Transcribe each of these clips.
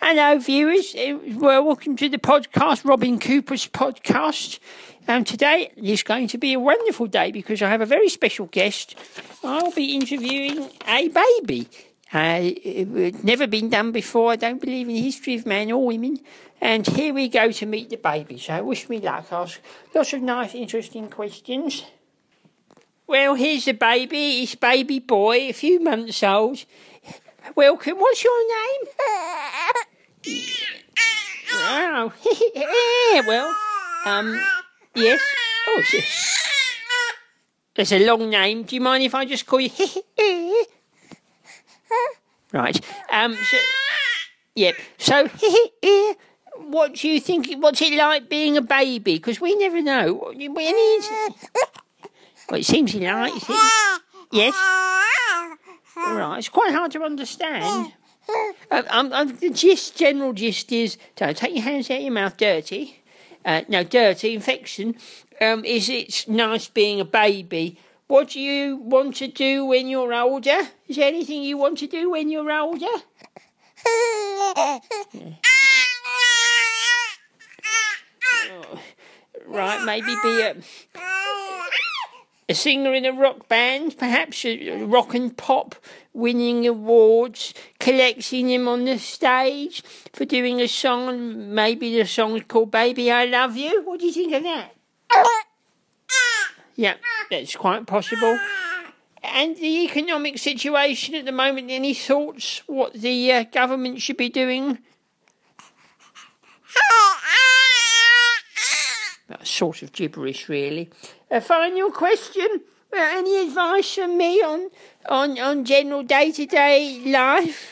Hello, viewers. Well, welcome to the podcast, Robin Cooper's podcast. Today is going to be a wonderful day because I have a very special guest. I'll be interviewing a baby. It's never been done before. I don't believe in the history of man or women. And here we go to meet the baby. So wish me luck. Ask lots of nice, interesting questions. Well, here's the baby. It's baby boy, a few months old. Welcome. What's your name? Oh, well, yes. Oh, it's a long name. Do you mind if I just call you? Right. So, what do you think? What's it like being a baby? Because we never know. Well, it seems you like. Yes. Right. It's quite hard to understand. The general gist is, don't take your hands out of your mouth, dirty. Dirty, infection. Is it's nice being a baby. What do you want to do when you're older? Is there anything you want to do when you're older? Right, maybe be a singer in a rock band, perhaps a rock and pop, winning awards, collecting them on the stage for doing a song. Maybe the song is called Baby I Love You. What do you think of that? Yeah, that's quite possible. And the economic situation at the moment, any thoughts what the government should be doing? That's sort of gibberish, really. A final question. Any advice from me on general day-to-day life?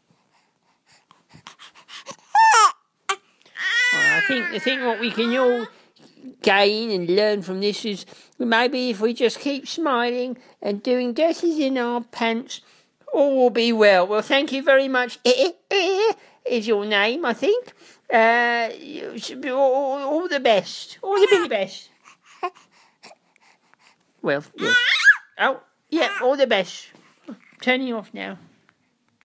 I think what we can all gain and learn from this is maybe if we just keep smiling and doing dirties in our pants, all will be well. Well, thank you very much. Is your name, I think. All the best. All the very best. Well, yeah. Oh, yeah, all the best. Turning off now.